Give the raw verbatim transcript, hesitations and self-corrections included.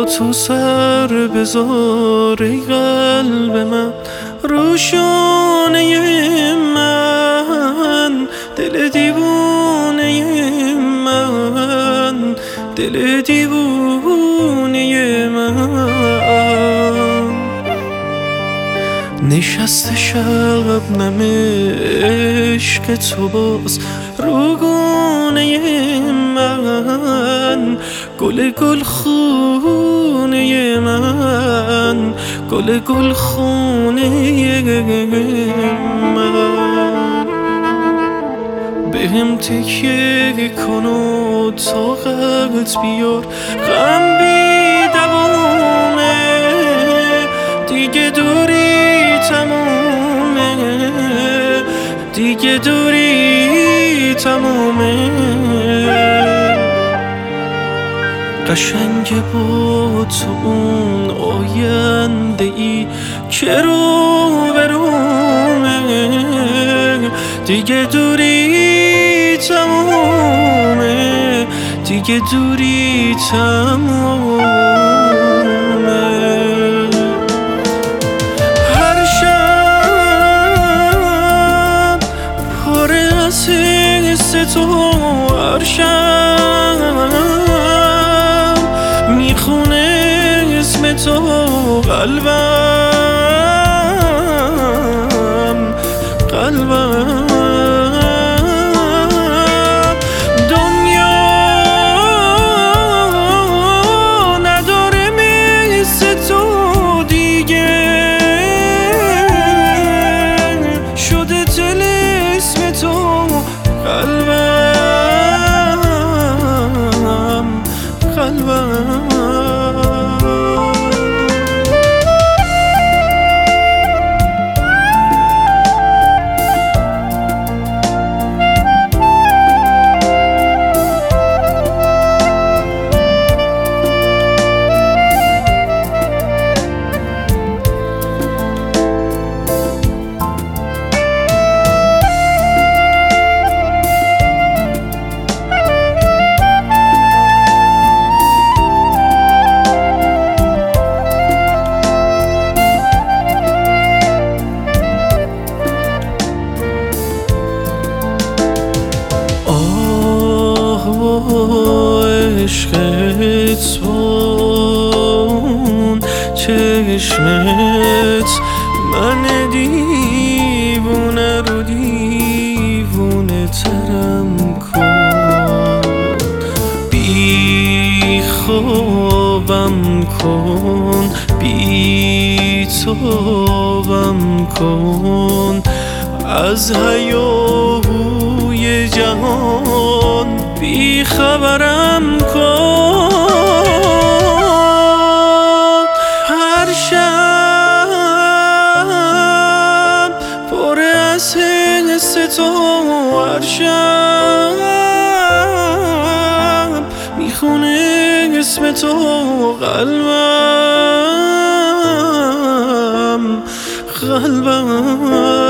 تو سر بذار ای قلب من، روشانه من، دل دیوانه من، دل دیوانه من. نشسته شبنم عشق تو باز روگونه من، گل گل خونه من، گل گل خونه من. بهم تکیه کن و طاقت بیار، غم بی دوامه، دیگه دوری تمومه، دیگه دوری تمومه. قشنگ با تو اون آینده ای که رو برومه، دیگه دوری تمومه، دیگه دوری تمومه. هر شب پر از حس تو، هر شب میخونه اسم تو قلبم، قلبم. دنیا نداره مثل تو دیگه، شده طلسم تو قلبم، قلبم. عشقت بون چشمت من دیوونه رو دیوونه ترم کن، بی خوابم کن، بی تابم کن، از هیاهوی جهان بی خبرم کن. هر شب پر از حس تو، هر شب میخونه اسم تو قلبم، قلبم.